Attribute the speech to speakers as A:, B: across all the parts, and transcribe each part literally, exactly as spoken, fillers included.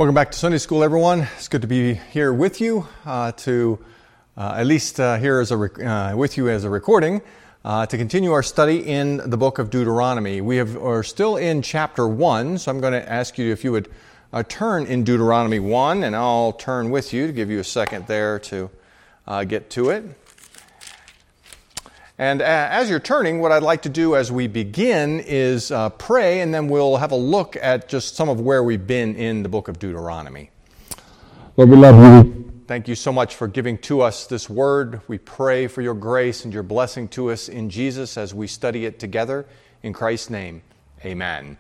A: Welcome back to Sunday School, everyone. It's good to be here with you, uh, to uh, at least uh, here as a rec- uh, with you as a recording, uh, to continue our study in the book of Deuteronomy. We have, are still in chapter one, so I'm going to ask you if you would uh, turn in Deuteronomy one, and I'll turn with you to give you a second there to uh, get to it. And as you're turning, what I'd like to do as we begin is uh, pray, and then we'll have a look at just some of where we've been in the book of Deuteronomy.
B: Lord, we love you.
A: Thank you so much for giving to us this word. We pray for your grace and your blessing to us in Jesus as we study it together. In Christ's name, amen.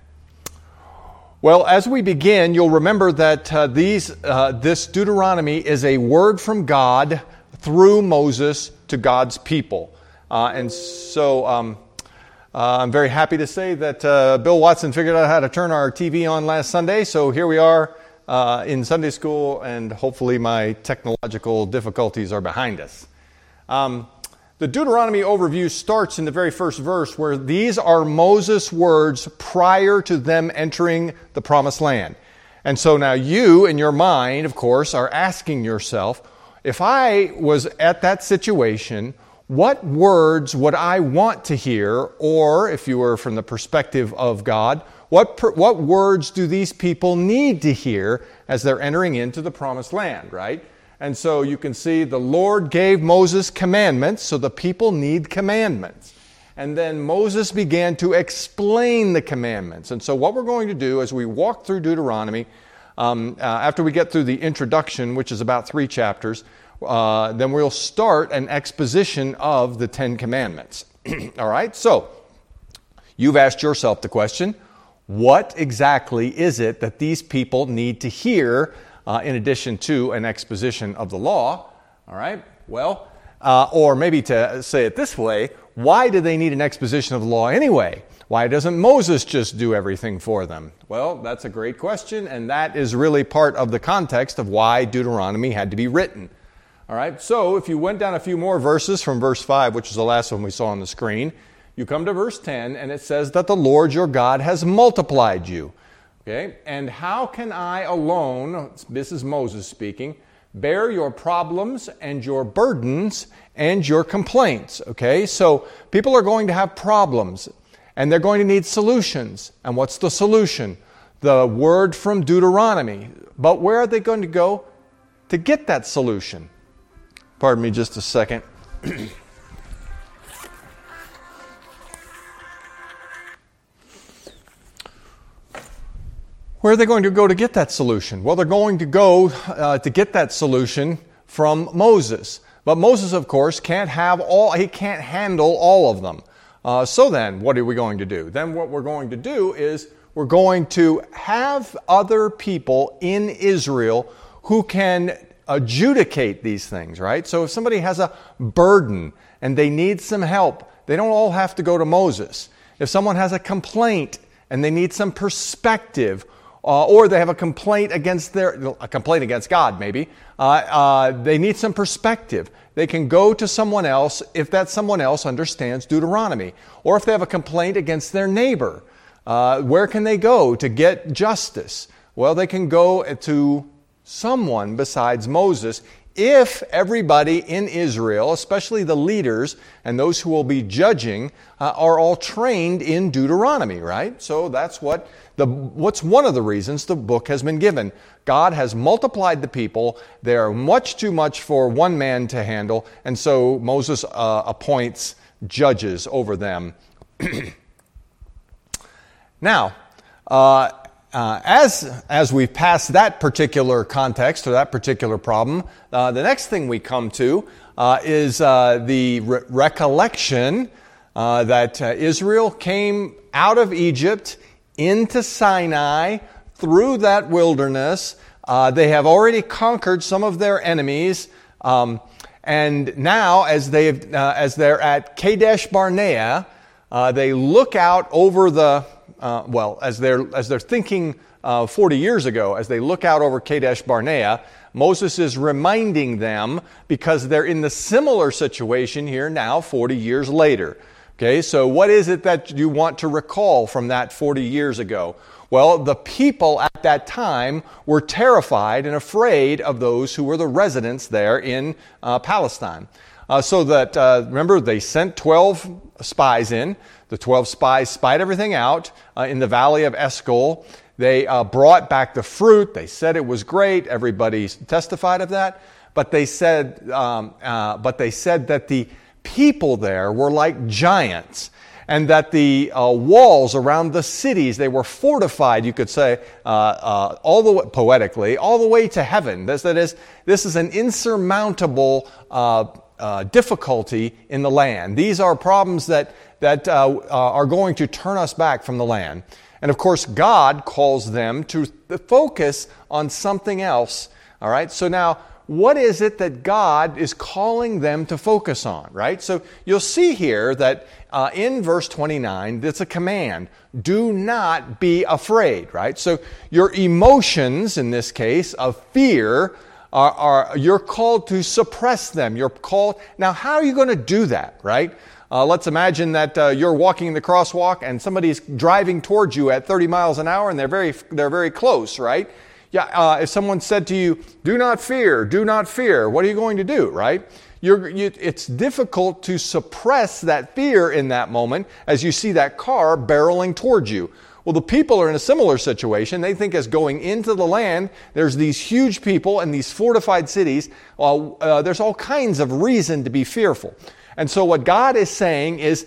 A: Well, as we begin, you'll remember that uh, these uh, this Deuteronomy is a word from God through Moses to God's people. Uh, and so um, uh, I'm very happy to say that uh, Bill Watson figured out how to turn our T V on last Sunday. So here we are uh, in Sunday school, and hopefully my technological difficulties are behind us. Um, the Deuteronomy overview starts in the very first verse, where these are Moses' words prior to them entering the promised land. And so now you, in your mind, of course, are asking yourself, if I was at that situation, what words would I want to hear? Or, if you were from the perspective of God, what per, what words do these people need to hear as they're entering into the promised land, right? And so you can see the Lord gave Moses commandments, so the people need commandments. And then Moses began to explain the commandments. And so what we're going to do as we walk through Deuteronomy, um, uh, after we get through the introduction, which is about three chapters, Uh, then we'll start an exposition of the Ten Commandments. All right, so you've asked yourself the question, what exactly is it that these people need to hear uh, in addition to an exposition of the law? All right, well, uh, or maybe to say it this way, why do they need an exposition of the law anyway? Why doesn't Moses just do everything for them? Well, that's a great question, and that is really part of the context of why Deuteronomy had to be written. All right, so if you went down a few more verses from verse five, which is the last one we saw on the screen, you come to verse ten, and it says that the Lord your God has multiplied you. Okay, and how can I alone, this is Moses speaking, bear your problems and your burdens and your complaints? Okay, so people are going to have problems, and they're going to need solutions. And what's the solution? The word from Deuteronomy. But where are they going to go to get that solution? Pardon me just a second. Where are they going to go to get that solution? Well, they're going to go uh, to get that solution from Moses. But Moses, of course, can't have all, he can't handle all of them. Uh, so then, what are we going to do? Then what we're going to do is we're going to have other people in Israel who can adjudicate these things, right? So if somebody has a burden and they need some help, they don't all have to go to Moses. If someone has a complaint and they need some perspective, uh, or they have a complaint against their a complaint against God, maybe uh, uh, they need some perspective. They can go to someone else if that someone else understands Deuteronomy, or if they have a complaint against their neighbor. Uh, where can they go to get justice? Well, they can go to someone besides Moses, if everybody in Israel, especially the leaders and those who will be judging, uh, are all trained in Deuteronomy, right? So that's what the what's one of the reasons the book has been given. God has multiplied the people. They are much too much for one man to handle, and so Moses uh, appoints judges over them. Now, uh, Uh, as as we've passed that particular context or that particular problem, uh, the next thing we come to uh, is uh, the re- recollection uh, that uh, Israel came out of Egypt into Sinai through that wilderness. Uh, they have already conquered some of their enemies, um, and now as they uh, as they're at Kadesh Barnea, uh, they look out over the Uh, well, as they're as they're thinking uh, forty years ago, as they look out over Kadesh Barnea, Moses is reminding them because they're in the similar situation here now, forty years later. Okay, so what is it that you want to recall from that forty years ago? Well, the people at that time were terrified and afraid of those who were the residents there in uh, Palestine. Uh, so that, uh, remember, they sent twelve spies in. The twelve spies spied everything out uh, in the valley of Eshcol. They uh, brought back the fruit. They said it was great. Everybody testified of that. But they said, um, uh, but they said that the people there were like giants, and that the uh, walls around the cities, they were fortified, you could say, uh, uh, all the way, poetically, all the way to heaven. This, that is, this is an insurmountable uh, uh, difficulty in the land. These are problems that that uh, uh, are going to turn us back from the land. And of course, God calls them to focus on something else. All right. So now, what is it that God is calling them to focus on, right? So you'll see here that uh, in verse twenty-nine, it's a command. Do not be afraid, right? So your emotions, in this case, of fear, are, are you're called to suppress them. You're called. Now, how are you going to do that, right? Uh, let's imagine that uh, you're walking in the crosswalk and somebody's driving towards you at thirty miles an hour, and they're very they're very close, right? Yeah, uh, if someone said to you, do not fear, do not fear, what are you going to do, right? You're, you, it's difficult to suppress that fear in that moment as you see that car barreling towards you. Well, the people are in a similar situation. They think as going into the land, there's these huge people and these fortified cities. Well, uh, there's all kinds of reason to be fearful. And so what God is saying is,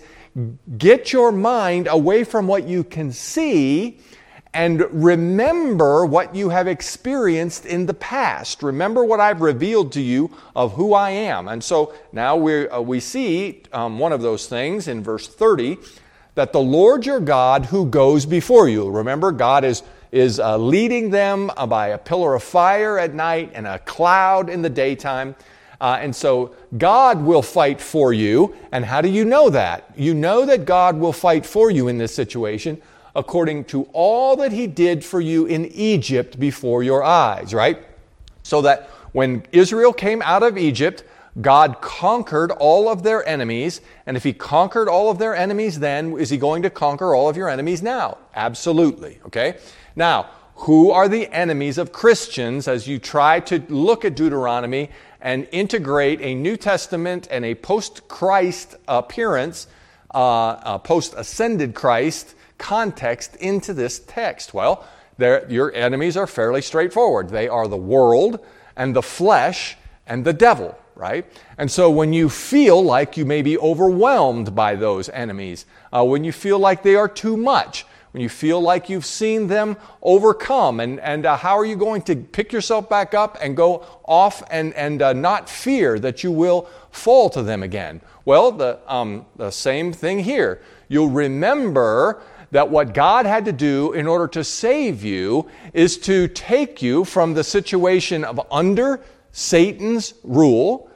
A: get your mind away from what you can see and remember what you have experienced in the past. Remember what I've revealed to you of who I am. And so now we uh, we see um, one of those things in verse thirty, that the Lord your God who goes before you. Remember, God is, is uh, leading them by a pillar of fire at night and a cloud in the daytime. Uh, and so God will fight for you. And how do you know that? You know that God will fight for you in this situation according to all that He did for you in Egypt before your eyes, right? So that when Israel came out of Egypt, God conquered all of their enemies. And if He conquered all of their enemies then, is He going to conquer all of your enemies now? Absolutely, okay? Now, who are the enemies of Christians as you try to look at Deuteronomy and integrate a New Testament and a post-Christ appearance, uh, a post-ascended Christ context into this text? Well, your enemies are fairly straightforward. They are the world and the flesh and the devil, right? And so when you feel like you may be overwhelmed by those enemies, uh, when you feel like they are too much, when you feel like you've seen them overcome, and, and uh, how are you going to pick yourself back up and go off and, and uh, not fear that you will fall to them again? Well, the, um, the same thing here. You'll remember that what God had to do in order to save you is to take you from the situation of under Satan's rule,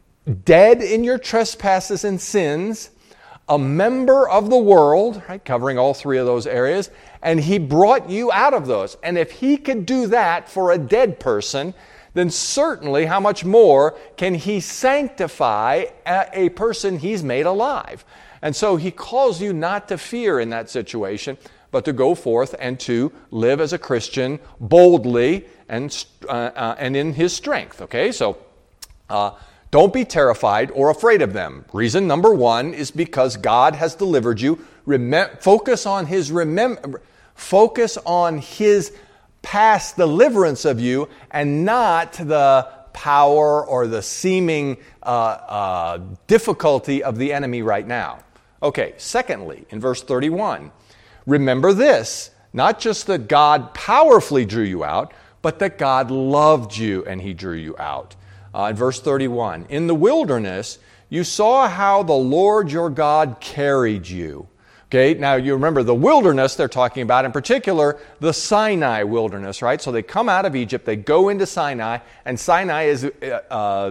A: dead in your trespasses and sins, a member of the world, right, covering all three of those areas, and He brought you out of those. And if He could do that for a dead person, then certainly how much more can He sanctify a, a person He's made alive? And so He calls you not to fear in that situation, but to go forth and to live as a Christian boldly and uh, uh, and in His strength. Okay, so uh, don't be terrified or afraid of them. Reason number one is because God has delivered you. Remem- focus on His remem- focus on His past deliverance of you, and not the power or the seeming uh, uh, difficulty of the enemy right now. Okay, secondly, in verse thirty-one, remember this, not just that God powerfully drew you out, but that God loved you and He drew you out. Uh, in verse thirty-one, in the wilderness, you saw how the Lord your God carried you. Okay, now you remember the wilderness they're talking about, in particular, the Sinai wilderness, right? So they come out of Egypt, they go into Sinai, and Sinai is uh,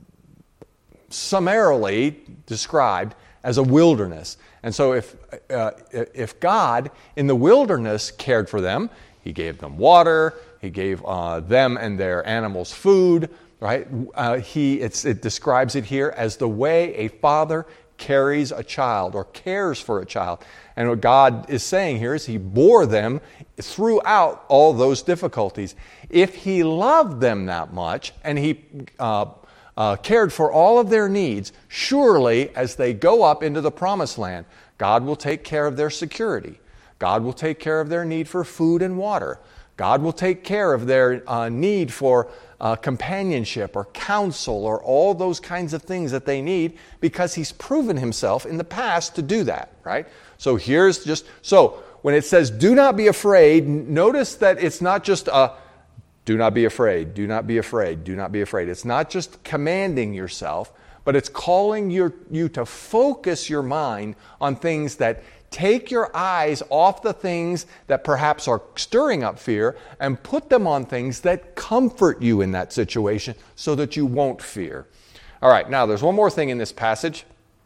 A: summarily described as a wilderness. And so if uh, if God in the wilderness cared for them, He gave them water, He gave uh, them and their animals food, right? Uh, he it's, it describes it here as the way a father carries a child or cares for a child. And what God is saying here is he bore them throughout all those difficulties. If he loved them that much and he uh, uh, cared for all of their needs, surely as they go up into the promised land, God will take care of their security. God will take care of their need for food and water. God will take care of their uh, need for uh, companionship or counsel or all those kinds of things that they need, because he's proven himself in the past to do that, right? So here's just, so when it says do not be afraid, notice that it's not just a do not be afraid, do not be afraid, do not be afraid. It's not just commanding yourself, but it's calling your, you to focus your mind on things that take your eyes off the things that perhaps are stirring up fear and put them on things that comfort you in that situation so that you won't fear. All right, now there's one more thing in this passage,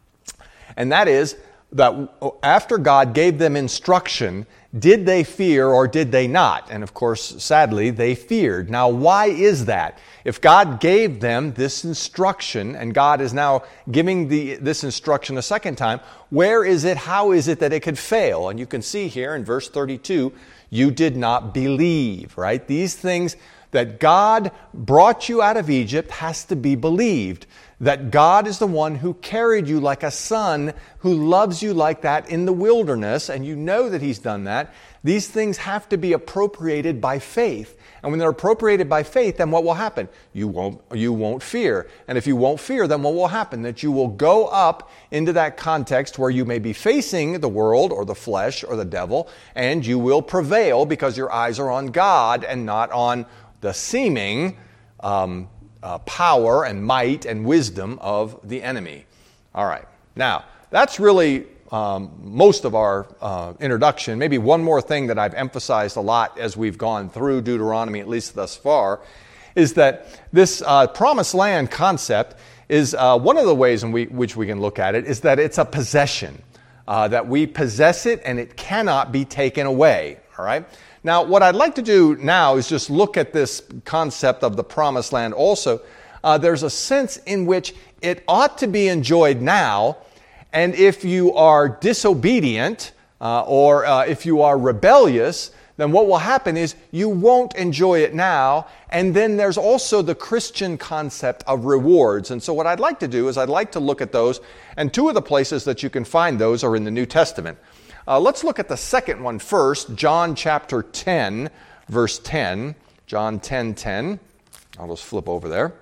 A: and that is that after God gave them instruction, did they fear or did they not? And of course, sadly, they feared. Now, why is that? If God gave them this instruction, and God is now giving the, this instruction a second time, where is it, how is it that it could fail? And you can see here in verse thirty-two, you did not believe, right? These things that God brought you out of Egypt has to be believed. That God is the one who carried you like a son, who loves you like that in the wilderness, and you know that he's done that. These things have to be appropriated by faith. And when they're appropriated by faith, then what will happen? You won't, you won't fear. And if you won't fear, then what will happen? That you will go up into that context where you may be facing the world or the flesh or the devil, and you will prevail because your eyes are on God and not on the seeming um, uh, power and might and wisdom of the enemy. All right. Now, that's really um, most of our uh, introduction. Maybe one more thing that I've emphasized a lot as we've gone through Deuteronomy, at least thus far, is that this uh, promised land concept is uh, one of the ways in we, which we can look at it is that it's a possession, uh, that we possess it and it cannot be taken away. All right. Now, what I'd like to do now is just look at this concept of the promised land also. Uh, there's a sense in which it ought to be enjoyed now, and if you are disobedient uh, or uh, if you are rebellious, then what will happen is you won't enjoy it now, and then there's also the Christian concept of rewards. And so what I'd like to do is I'd like to look at those, and two of the places that you can find those are in the New Testament. Uh, let's look at the second one first, John chapter ten, verse ten. John ten ten. I'll just flip over there.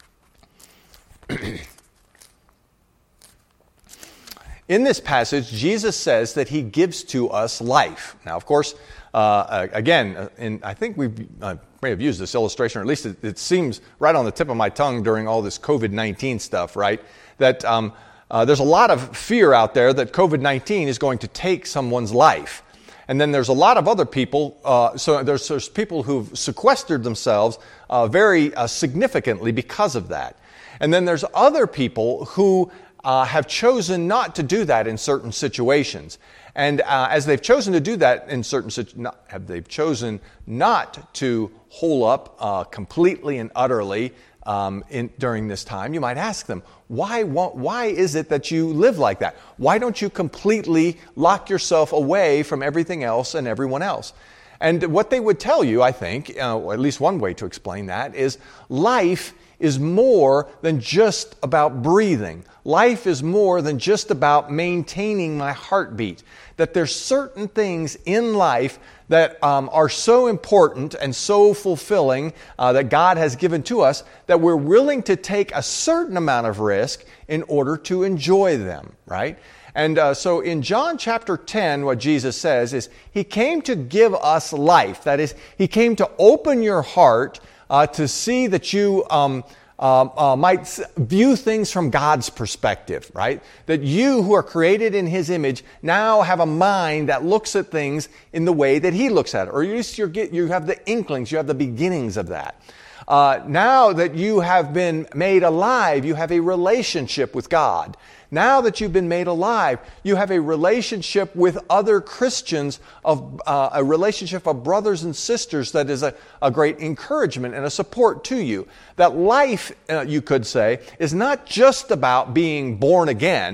A: In this passage, Jesus says that he gives to us life. Now, of course, uh, again, in, I think we uh, may have used this illustration, or at least it, it seems right on the tip of my tongue during all this covid nineteen stuff, right? That um, Uh, there's a lot of fear out there that covid nineteen is going to take someone's life. And then there's a lot of other people, uh, so there's, there's people who've sequestered themselves uh, very uh, significantly because of that. And then there's other people who uh, have chosen not to do that in certain situations. And uh, as they've chosen to do that in certain situations, have they've chosen not to hole up uh, completely and utterly Um, in, during this time, you might ask them, why, why is it that you live like that? Why don't you completely lock yourself away from everything else and everyone else? And what they would tell you, I think, uh, or at least one way to explain that, is life is more than just about breathing. Life is more than just about maintaining my heartbeat. That there's certain things in life that um, are so important and so fulfilling uh, that God has given to us that we're willing to take a certain amount of risk in order to enjoy them, right? And uh, so in John chapter ten, what Jesus says is he came to give us life. That is, he came to open your heart uh, to see that you um, uh, uh, might view things from God's perspective, right? That you who are created in his image now have a mind that looks at things in the way that he looks at it. Or at least you get, you have the inklings, you have the beginnings of that. Uh, now that you have been made alive, you have a relationship with God. Now that you've been made alive, you have a relationship with other Christians, of uh, a relationship of brothers and sisters that is a, a great encouragement and a support to you. That life, uh, you could say, is not just about being born again,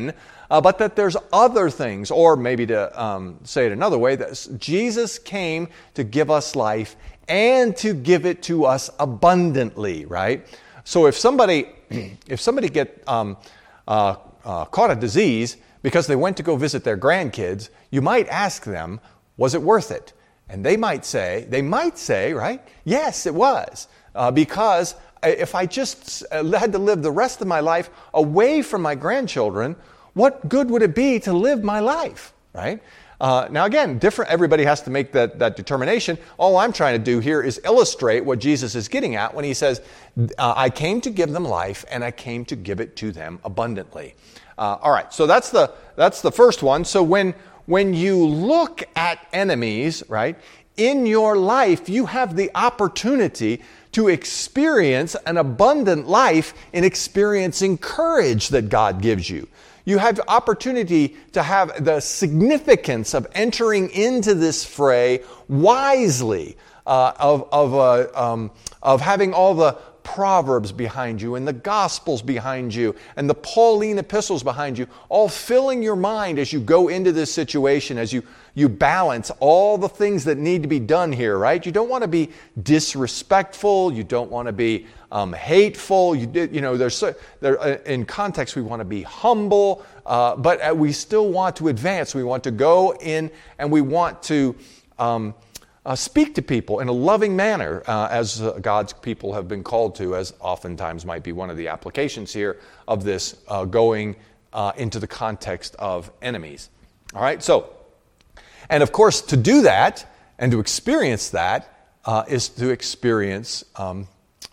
A: uh, but that there's other things, or maybe to um, say it another way, that Jesus came to give us life and to give it to us abundantly, right? So if somebody, if somebody get um, uh, uh, caught a disease because they went to go visit their grandkids, you might ask them, was it worth it? And they might say, they might say, right? Yes, it was. Uh, because if I just had to live the rest of my life away from my grandchildren, what good would it be to live my life, right? Uh, now again, different. Everybody has to make that, that determination. All I'm trying to do here is illustrate what Jesus is getting at when he says, uh, I came to give them life and I came to give it to them abundantly. Uh, all right, so that's the that's the first one. So when when you look at enemies, right, in your life, you have the opportunity to experience an abundant life in experiencing courage that God gives you. You have the opportunity to have the significance of entering into this fray wisely, uh, of of uh, um, of having all the Proverbs behind you and the Gospels behind you and the Pauline epistles behind you, all filling your mind as you go into this situation, as you, you balance all the things that need to be done here, right? You don't want to be disrespectful. You don't want to be um, hateful. You, you know, there's so, there, uh, in context, we want to be humble, uh, but uh, we still want to advance. We want to go in and we want to um, Uh, speak to people in a loving manner, uh, as uh, God's people have been called to, as oftentimes might be one of the applications here of this uh, going uh, into the context of enemies. All right, so, and of course, to do that and to experience that uh, is to experience um,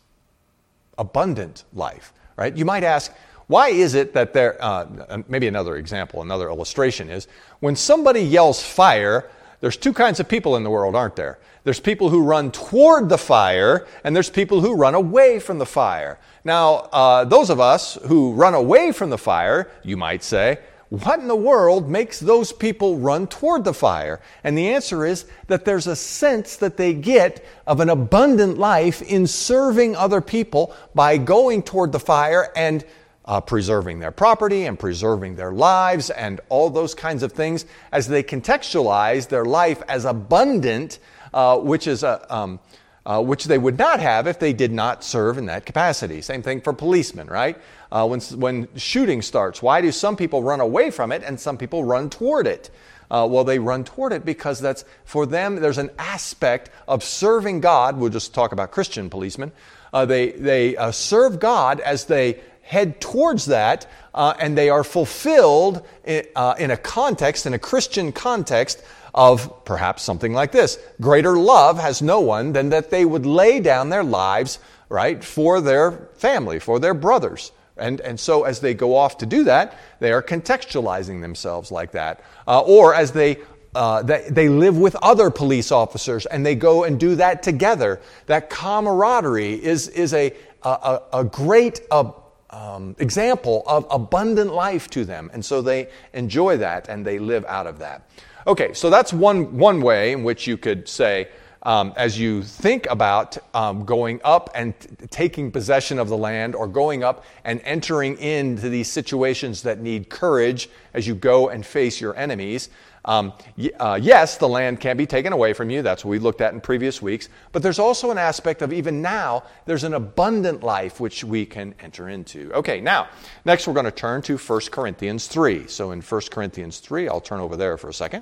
A: abundant life, right? You might ask, why is it that there, uh, maybe another example, another illustration is, when somebody yells fire, there's two kinds of people in the world, aren't there? There's people who run toward the fire, and there's people who run away from the fire. Now, uh, those of us who run away from the fire, you might say, what in the world makes those people run toward the fire? And the answer is that there's a sense that they get of an abundant life in serving other people by going toward the fire and Uh, preserving their property and preserving their lives and all those kinds of things as they contextualize their life as abundant, uh, which is a, um, uh, which they would not have if they did not serve in that capacity. Same thing for policemen, right? Uh, when when shooting starts, why do some people run away from it and some people run toward it? Uh, well, they run toward it because that's, for them, there's an aspect of serving God. We'll just talk about Christian policemen. Uh, they they uh, serve God as they head towards that, uh, and they are fulfilled in, uh, in a context, in a Christian context, of perhaps something like this. Greater love has no one than that they would lay down their lives, right, for their family, for their brothers. And, and so as they go off to do that, they are contextualizing themselves like that. Uh, or as they Uh, they, they live with other police officers and they go and do that together. That camaraderie is, is a, a, a great uh, um, example of abundant life to them. And so they enjoy that and they live out of that. Okay, so that's one, one way in which you could say, um, as you think about um, going up and t- taking possession of the land, or going up and entering into these situations that need courage as you go and face your enemies. Um, uh, yes, the land can be taken away from you. That's what we looked at in previous weeks. But there's also an aspect of, even now, there's an abundant life which we can enter into. Okay, now, next we're going to turn to First Corinthians three. So in First Corinthians three, I'll turn over there for a second.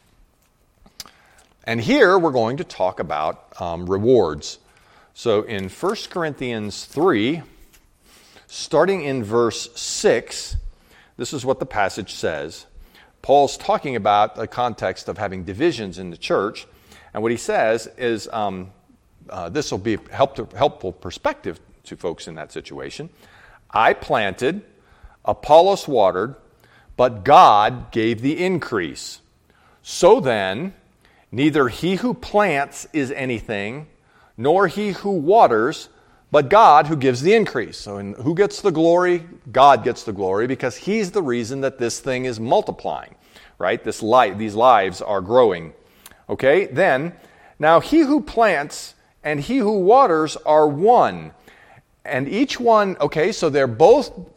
A: And here we're going to talk about um, rewards. So in First Corinthians three, starting in verse six, this is what the passage says. Paul's talking about the context of having divisions in the church, and what he says is, um, uh, this will be a help helpful perspective to folks in that situation. I planted, Apollos watered, but God gave the increase. So then, neither he who plants is anything, nor he who waters, but God who gives the increase. So in, who gets the glory? God gets the glory, because he's the reason that this thing is multiplying, right? This life, these lives are growing. Okay, then, now he who plants and he who waters are one. And each one, okay, so they're both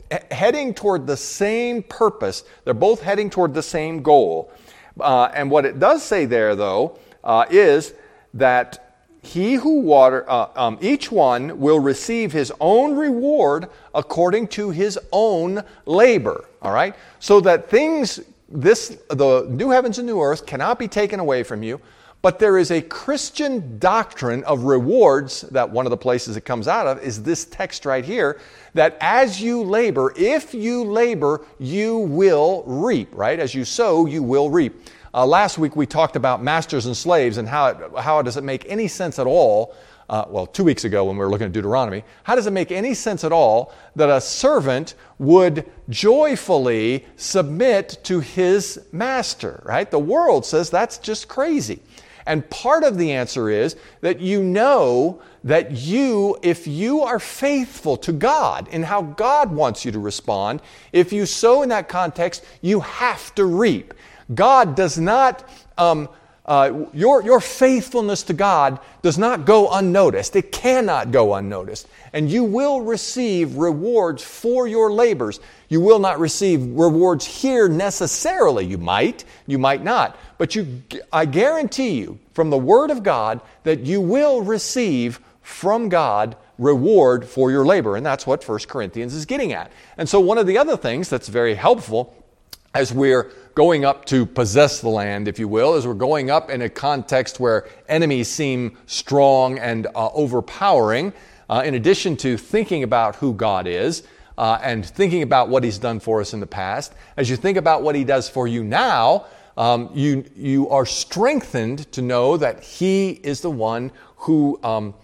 A: heading toward the same purpose. They're both heading toward the same goal. Uh, and what it does say there, though, uh, is that he who water, uh, um, each one will receive his own reward according to his own labor. All right? So that things, this, the new heavens and new earth cannot be taken away from you, but there is a Christian doctrine of rewards that one of the places it comes out of is this text right here, that as you labor, if you labor, you will reap, right? As you sow, you will reap. Uh, last week we talked about masters and slaves and how it, how does it make any sense at all, uh, well, two weeks ago when we were looking at Deuteronomy, how does it make any sense at all that a servant would joyfully submit to his master, right? The world says that's just crazy. And part of the answer is that you know that you, if you are faithful to God in how God wants you to respond, if you sow in that context, you have to reap. God does not, um, uh, your, your faithfulness to God does not go unnoticed. It cannot go unnoticed. And you will receive rewards for your labors. You will not receive rewards here necessarily. You might, you might not. But you, I guarantee you from the Word of God that you will receive from God reward for your labor. And that's what First Corinthians is getting at. And so one of the other things that's very helpful as we're going up to possess the land, if you will, as we're going up in a context where enemies seem strong and uh, overpowering, uh, in addition to thinking about who God is, uh, and thinking about what He's done for us in the past, as you think about what He does for you now, um, you, you are strengthened to know that He is the one who um,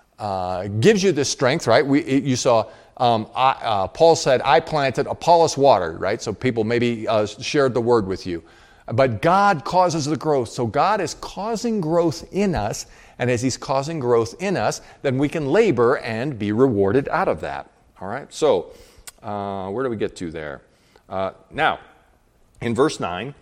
A: uh, gives you this strength, right? We, you saw Um, I, uh, Paul said, I planted, Apollos watered, right? So people maybe uh, shared the word with you. But God causes the growth. So God is causing growth in us. And as He's causing growth in us, then we can labor and be rewarded out of that. All right? So uh, where do we get to there? Uh, now, in verse nine,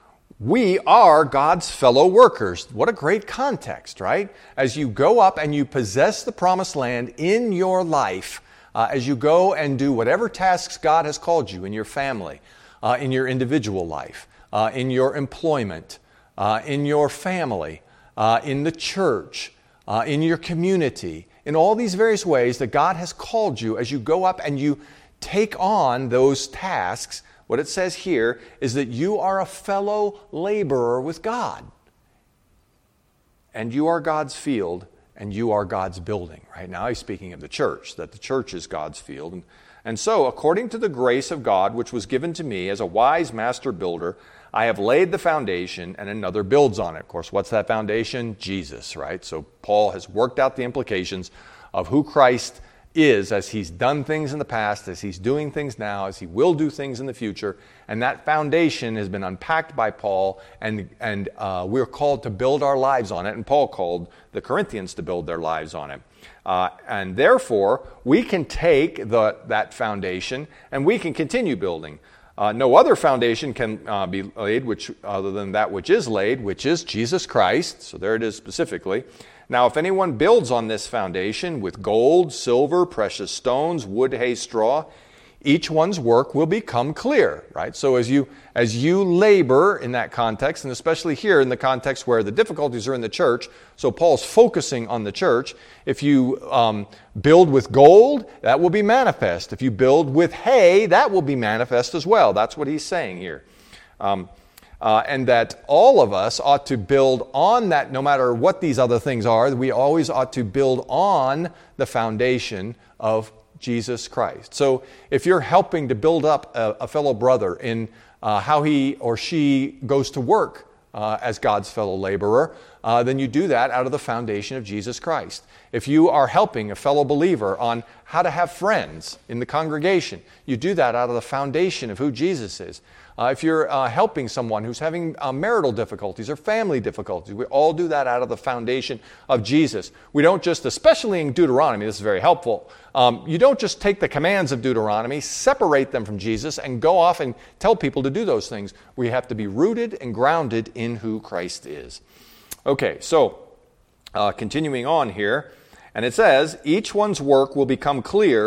A: we are God's fellow workers. What a great context, right? As you go up and you possess the promised land in your life, Uh, as you go and do whatever tasks God has called you in your family, uh, in your individual life, uh, in your employment, uh, in your family, uh, in the church, uh, in your community, in all these various ways that God has called you, as you go up and you take on those tasks, what it says here is that you are a fellow laborer with God. And you are God's field, and you are God's building. Right now he's speaking of the church, that the church is God's field. And, and so, according to the grace of God, which was given to me as a wise master builder, I have laid the foundation and another builds on it. Of course, what's that foundation? Jesus, right? So Paul has worked out the implications of who Christ is as He's done things in the past, as He's doing things now, as He will do things in the future. And that foundation has been unpacked by Paul, and, and uh, we're called to build our lives on it. And Paul called the Corinthians to build their lives on it. Uh, and therefore, we can take the, that foundation and we can continue building. Uh, no other foundation can uh, be laid which other than that which is laid, which is Jesus Christ. So there it is specifically. Now, if anyone builds on this foundation with gold, silver, precious stones, wood, hay, straw, each one's work will become clear, right? So as you as you labor in that context, and especially here in the context where the difficulties are in the church, so Paul's focusing on the church. If you um, build with gold, that will be manifest. If you build with hay, that will be manifest as well. That's what he's saying here. Um, Uh, and that all of us ought to build on that, no matter what these other things are, we always ought to build on the foundation of Jesus Christ. So if you're helping to build up a, a fellow brother in uh, how he or she goes to work uh, as God's fellow laborer, uh, then you do that out of the foundation of Jesus Christ. If you are helping a fellow believer on how to have friends in the congregation, you do that out of the foundation of who Jesus is. Uh, if you're uh, helping someone who's having uh, marital difficulties or family difficulties, we all do that out of the foundation of Jesus. We don't just, especially in Deuteronomy, this is very helpful, um, you don't just take the commands of Deuteronomy, separate them from Jesus, and go off and tell people to do those things. We have to be rooted and grounded in who Christ is. Okay, so uh, continuing on here, and it says, each one's work will become clear,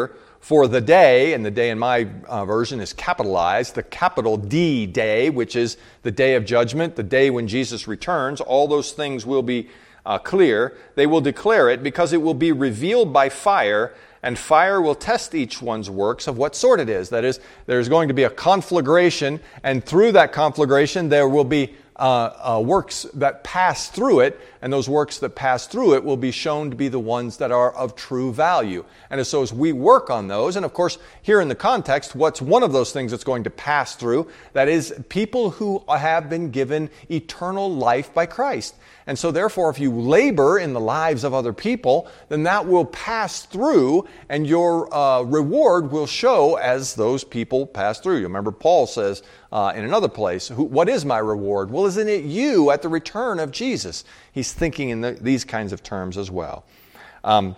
A: for the day, and the day in my uh, version is capitalized, the capital D day, which is the day of judgment, the day when Jesus returns. All those things will be uh, clear. They will declare it because it will be revealed by fire, and fire will test each one's works of what sort it is. That is, there's going to be a conflagration, and through that conflagration there will be uh, uh, works that pass through it, and those works that pass through it will be shown to be the ones that are of true value. And so as we work on those, and of course here in the context, what's one of those things that's going to pass through? That is people who have been given eternal life by Christ. And so therefore, if you labor in the lives of other people, then that will pass through, and your uh, reward will show as those people pass through. You remember Paul says uh, in another place, Who, what is my reward? Well, isn't it you at the return of Jesus? He's thinking in the, these kinds of terms as well. Um,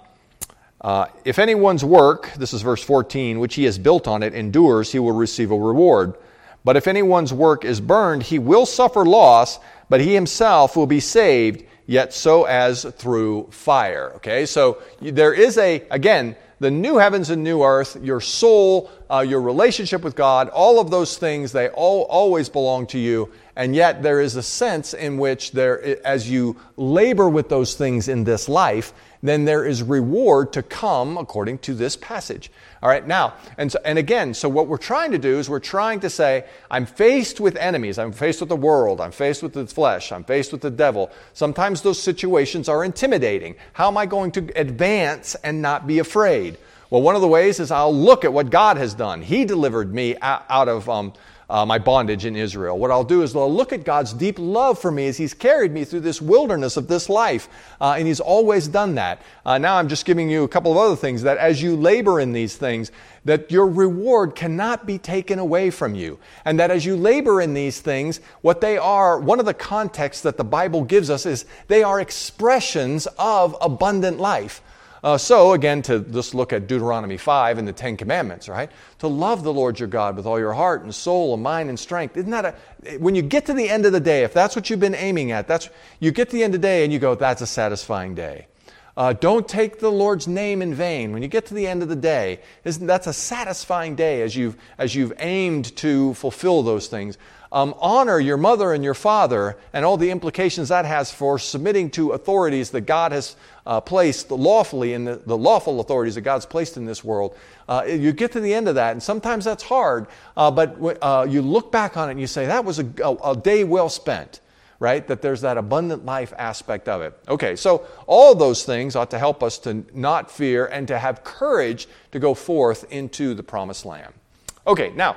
A: uh, if anyone's work, this is verse fourteen, which he has built on it, endures, he will receive a reward. But if anyone's work is burned, he will suffer loss, but he himself will be saved, yet so as through fire. Okay, so there is a, again, the new heavens and new earth, your soul, uh, your relationship with God, all of those things, they all always belong to you. And yet there is a sense in which there, as you labor with those things in this life, then there is reward to come according to this passage. All right, now, and, so, and again, so what we're trying to do is we're trying to say, I'm faced with enemies. I'm faced with the world. I'm faced with the flesh. I'm faced with the devil. Sometimes those situations are intimidating. How am I going to advance and not be afraid? Well, one of the ways is I'll look at what God has done. He delivered me out of um, uh, my bondage in Israel. What I'll do is I'll look at God's deep love for me as He's carried me through this wilderness of this life. Uh, and He's always done that. Uh, now I'm just giving you a couple of other things that as you labor in these things, that your reward cannot be taken away from you. And that as you labor in these things, what they are, one of the contexts that the Bible gives us is they are expressions of abundant life. Uh, so, again, to just look at Deuteronomy five and the Ten Commandments, right? To love the Lord your God with all your heart and soul and mind and strength. Isn't that a, when you get to the end of the day, if that's what you've been aiming at, that's you get to the end of the day and you go, that's a satisfying day. Uh, don't take the Lord's name in vain. When you get to the end of the day, isn't that's a satisfying day as you've as you've aimed to fulfill those things. Um, honor your mother and your father and all the implications that has for submitting to authorities that God has uh, placed lawfully in the, the lawful authorities that God's placed in this world. Uh, you get to the end of that, and sometimes that's hard, uh, but uh, you look back on it and you say, that was a, a, a day well spent, right? That there's that abundant life aspect of it. Okay, so all those things ought to help us to not fear and to have courage to go forth into the promised land. Okay, now,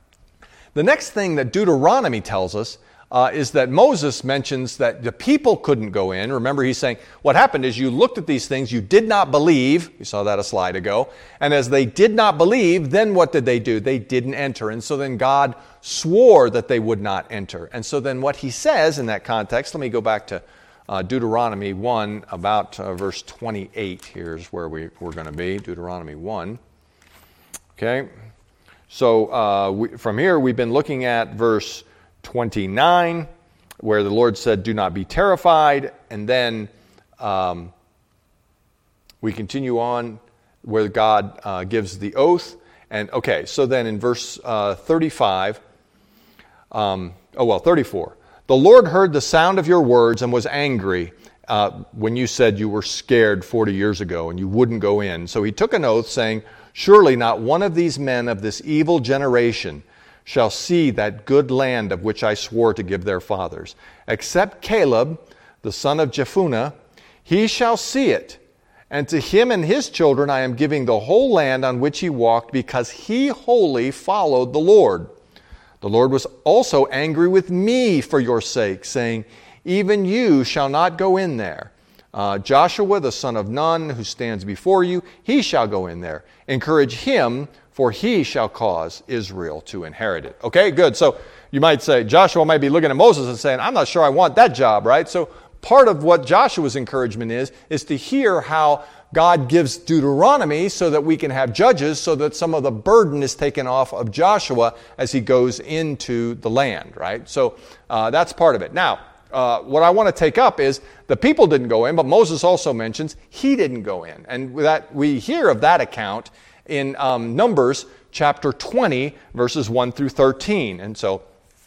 A: the next thing that Deuteronomy tells us uh, is that Moses mentions that the people couldn't go in. Remember, he's saying, what happened is you looked at these things, you did not believe. You saw that a slide ago. And as they did not believe, then what did they do? They didn't enter. And so then God swore that they would not enter. And so then what he says in that context, let me go back to uh, Deuteronomy one, about uh, verse twenty-eight. Here's where we, we're going to be, Deuteronomy one. Okay. So uh, we, from here, we've been looking at verse twenty-nine, where the Lord said, do not be terrified. And then um, we continue on where God uh, gives the oath. And okay, so then in verse uh, thirty-five, um, oh well, thirty-four. The Lord heard the sound of your words and was angry uh, when you said you were scared forty years ago and you wouldn't go in. So he took an oath saying, surely not one of these men of this evil generation shall see that good land of which I swore to give their fathers. Except Caleb, the son of Jephunneh, he shall see it. And to him and his children I am giving the whole land on which he walked, because he wholly followed the Lord. The Lord was also angry with me for your sake, saying, even you shall not go in there. Uh, Joshua, the son of Nun, who stands before you, he shall go in there. Encourage him, for he shall cause Israel to inherit it. Okay, good. So you might say, Joshua might be looking at Moses and saying, I'm not sure I want that job, right? So part of what Joshua's encouragement is, is to hear how God gives Deuteronomy so that we can have judges, so that some of the burden is taken off of Joshua as he goes into the land, right? So uh, that's part of it. Now, Uh, what I want to take up is the people didn't go in, but Moses also mentions he didn't go in. And that we hear of that account in um, Numbers chapter twenty, verses one through thirteen. And so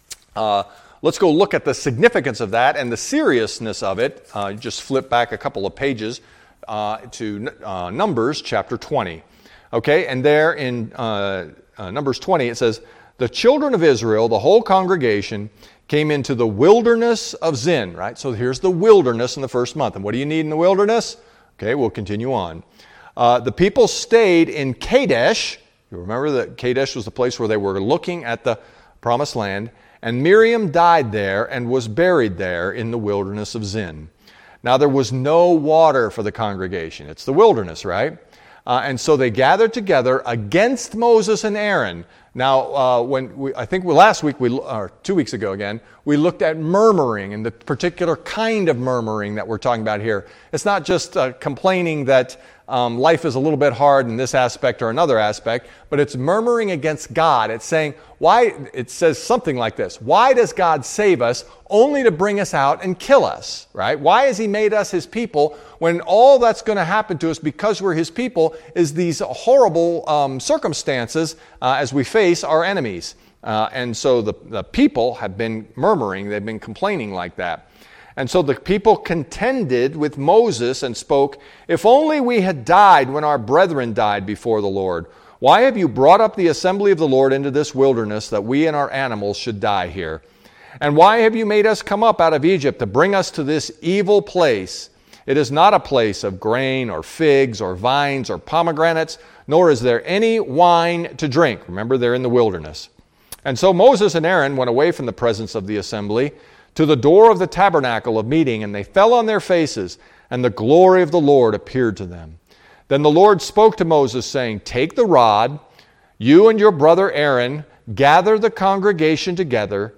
A: uh, let's go look at the significance of that and the seriousness of it. Uh, just flip back a couple of pages uh, to uh, Numbers chapter twenty. Okay, and there in uh, uh, Numbers twenty it says, "The children of Israel, the whole congregation, came into the wilderness of Zin," right? So here's the wilderness in the first month. And what do you need in the wilderness? Okay, we'll continue on. Uh, the people stayed in Kadesh. You remember that Kadesh was the place where they were looking at the promised land. And Miriam died there and was buried there in the wilderness of Zin. Now there was no water for the congregation. It's the wilderness, right? Uh, and so they gathered together against Moses and Aaron. Now, uh, when we, I think last week, we, or two weeks ago again, we looked at murmuring and the particular kind of murmuring that we're talking about here. It's not just uh, complaining that um, life is a little bit hard in this aspect or another aspect, but it's murmuring against God. It's saying, why? It says something like this: why does God save us only to bring us out and kill us, right? Why has He made us His people when all that's going to happen to us because we're His people is these horrible um, circumstances uh, as we face our enemies? Uh, and so the, the people have been murmuring, they've been complaining like that. And so the people contended with Moses and spoke, "If only we had died when our brethren died before the Lord. Why have you brought up the assembly of the Lord into this wilderness that we and our animals should die here? And why have you made us come up out of Egypt to bring us to this evil place? It is not a place of grain or figs or vines or pomegranates, nor is there any wine to drink." Remember, they're in the wilderness. And so Moses and Aaron went away from the presence of the assembly to the door of the tabernacle of meeting, and they fell on their faces, and the glory of the Lord appeared to them. Then the Lord spoke to Moses, saying, "Take the rod, you and your brother Aaron, gather the congregation together,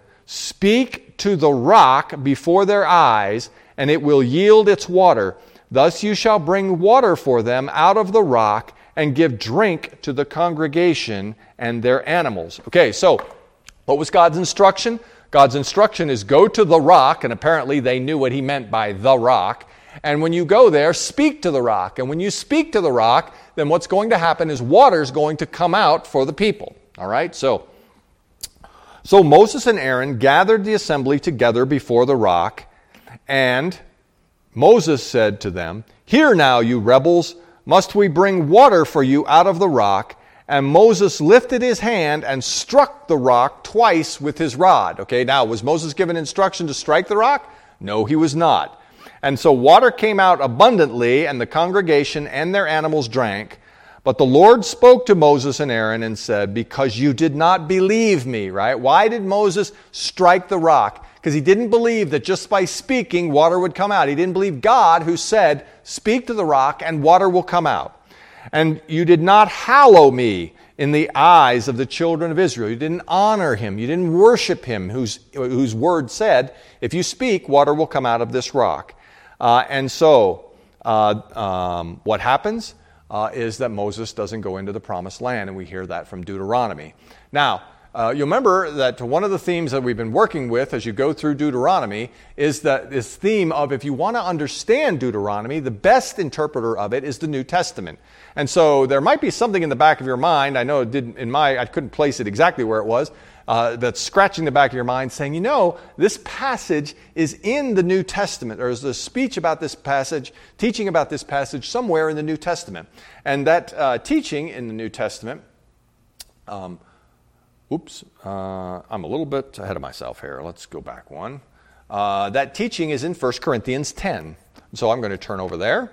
A: speak to the rock before their eyes, and it will yield its water. Thus you shall bring water for them out of the rock, and give drink to the congregation and their animals." Okay, so what was God's instruction? God's instruction is go to the rock, and apparently they knew what He meant by the rock. And when you go there, speak to the rock. And when you speak to the rock, then what's going to happen is water's going to come out for the people. All right, so, so Moses and Aaron gathered the assembly together before the rock, and Moses said to them, "Hear now, you rebels, must we bring water for you out of the rock?" And Moses lifted his hand and struck the rock twice with his rod. Okay, now, was Moses given instruction to strike the rock? No, he was not. And so water came out abundantly, and the congregation and their animals drank. But the Lord spoke to Moses and Aaron and said, "Because you did not believe me," right? Why did Moses strike the rock? Because he didn't believe that just by speaking, water would come out. He didn't believe God, who said, "Speak to the rock and water will come out." "And you did not hallow me in the eyes of the children of Israel." You didn't honor Him. You didn't worship Him, whose, whose word said, "If you speak, water will come out of this rock." Uh, and so uh, um, what happens uh, is that Moses doesn't go into the promised land, and we hear that from Deuteronomy. Now, Uh, you'll remember that one of the themes that we've been working with as you go through Deuteronomy is that this theme of, if you want to understand Deuteronomy, the best interpreter of it is the New Testament. And so there might be something in the back of your mind, I know it didn't in my, I couldn't place it exactly where it was, uh, that's scratching the back of your mind saying, you know, this passage is in the New Testament, or is the speech about this passage, teaching about this passage somewhere in the New Testament. And that uh, teaching in the New Testament, um, Oops, uh, I'm a little bit ahead of myself here. Let's go back one. Uh, that teaching is in First Corinthians ten. So I'm going to turn over there.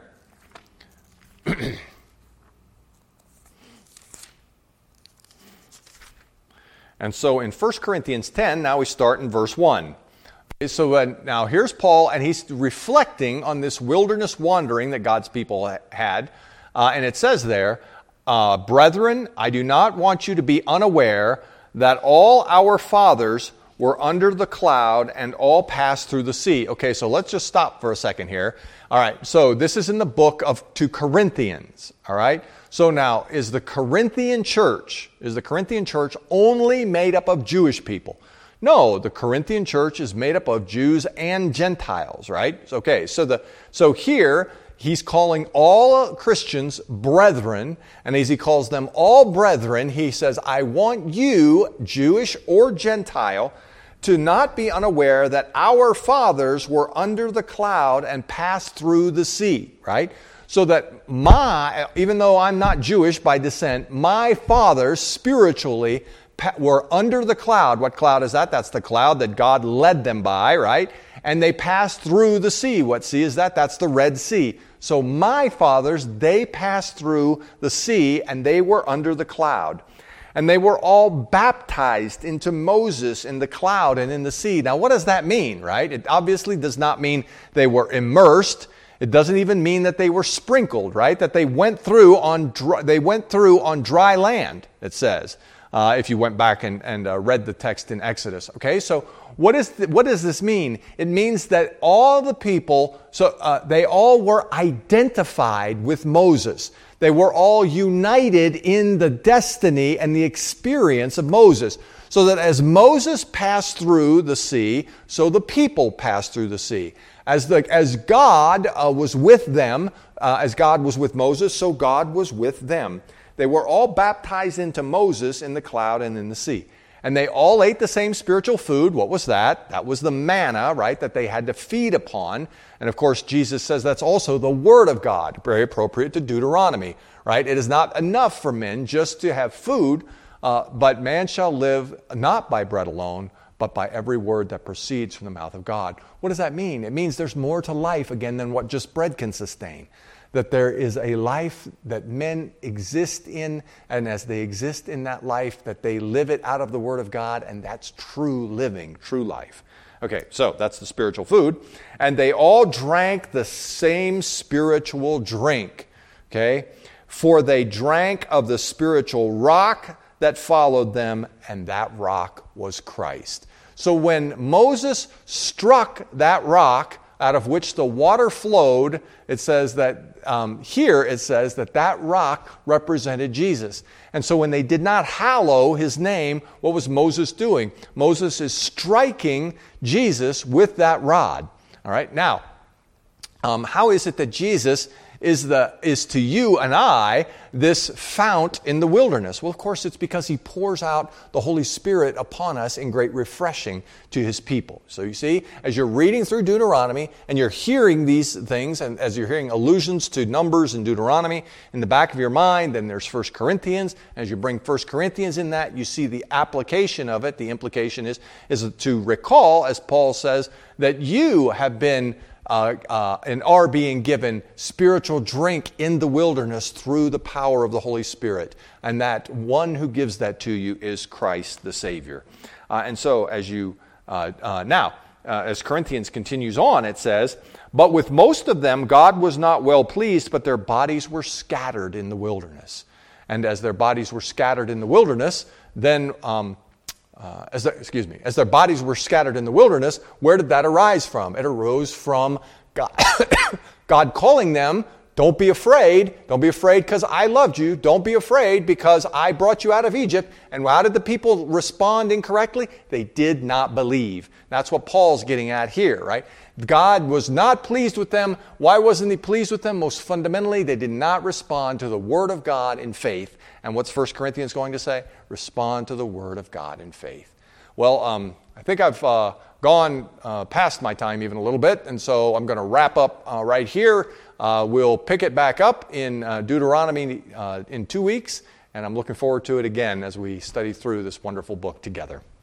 A: And so in First Corinthians ten, now we start in verse one. So uh, now here's Paul, and he's reflecting on this wilderness wandering that God's people ha- had. Uh, and it says there, uh, "Brethren, I do not want you to be unaware that all our fathers were under the cloud and all passed through the sea." Okay, so let's just stop for a second here. All right, so this is in the book of to Corinthians. All right, so now is the Corinthian church, is the Corinthian church only made up of Jewish people? No, the Corinthian church is made up of Jews and Gentiles, right? Okay, so the so here he's calling all Christians brethren, and as he calls them all brethren, he says, I want you, Jewish or Gentile, to not be unaware that our fathers were under the cloud and passed through the sea, right? So that my, even though I'm not Jewish by descent, my fathers spiritually were under the cloud. What cloud is that? That's the cloud that God led them by, right? And they passed through the sea. What sea is that? That's the Red Sea. So my fathers, they passed through the sea and they were under the cloud. And they were all baptized into Moses in the cloud and in the sea. Now, what does that mean, right? It obviously does not mean they were immersed. It doesn't even mean that they were sprinkled, right? That they went through on dry, they went through on dry land, it says, uh, if you went back and, and uh, read the text in Exodus. Okay, so what is the, what does this mean? It means that all the people, so uh, they all were identified with Moses. They were all united in the destiny and the experience of Moses. So that as Moses passed through the sea, so the people passed through the sea. As, the, as God uh, was with them, uh, as God was with Moses, so God was with them. They were all baptized into Moses in the cloud and in the sea. And they all ate the same spiritual food. What was that? That was the manna, right, that they had to feed upon. And of course, Jesus says that's also the Word of God, very appropriate to Deuteronomy, right? It is not enough for men just to have food, uh, but man shall live not by bread alone, but by every word that proceeds from the mouth of God. What does that mean? It means there's more to life, again, than what just bread can sustain. That there is a life that men exist in, and as they exist in that life, that they live it out of the Word of God, and that's true living, true life. Okay, so that's the spiritual food. And they all drank the same spiritual drink, okay? For they drank of the spiritual rock that followed them, and that rock was Christ. So when Moses struck that rock, out of which the water flowed, it says that, um, here it says that that rock represented Jesus. And so when they did not hallow his name, what was Moses doing? Moses is striking Jesus with that rod. All right, now, um, how is it that Jesus is the is to you and I this fount in the wilderness? Well, of course, it's because he pours out the Holy Spirit upon us in great refreshing to his people. So you see, as you're reading through Deuteronomy and you're hearing these things, and as you're hearing allusions to Numbers and Deuteronomy in the back of your mind, then there's First Corinthians. As you bring First Corinthians in that, you see the application of it. The implication is, is to recall, as Paul says, that you have been Uh, uh, and are being given spiritual drink in the wilderness through the power of the Holy Spirit. And that one who gives that to you is Christ the Savior. Uh, and so as you, uh, uh, now, uh, as Corinthians continues on, it says, but with most of them God was not well pleased, but their bodies were scattered in the wilderness. And as their bodies were scattered in the wilderness, then... Um, Uh, as their, excuse me, as their bodies were scattered in the wilderness, where did that arise from? It arose from God, God calling them, don't be afraid. Don't be afraid because I loved you. Don't be afraid because I brought you out of Egypt. And how did the people respond incorrectly? They did not believe. That's what Paul's getting at here, right? God was not pleased with them. Why wasn't he pleased with them? Most fundamentally, they did not respond to the Word of God in faith. And what's First Corinthians going to say? Respond to the Word of God in faith. Well, um, I think I've uh, gone uh, past my time even a little bit, and so I'm going to wrap up uh, right here. Uh, we'll pick it back up in uh, Deuteronomy uh, in two weeks, and I'm looking forward to it again as we study through this wonderful book together.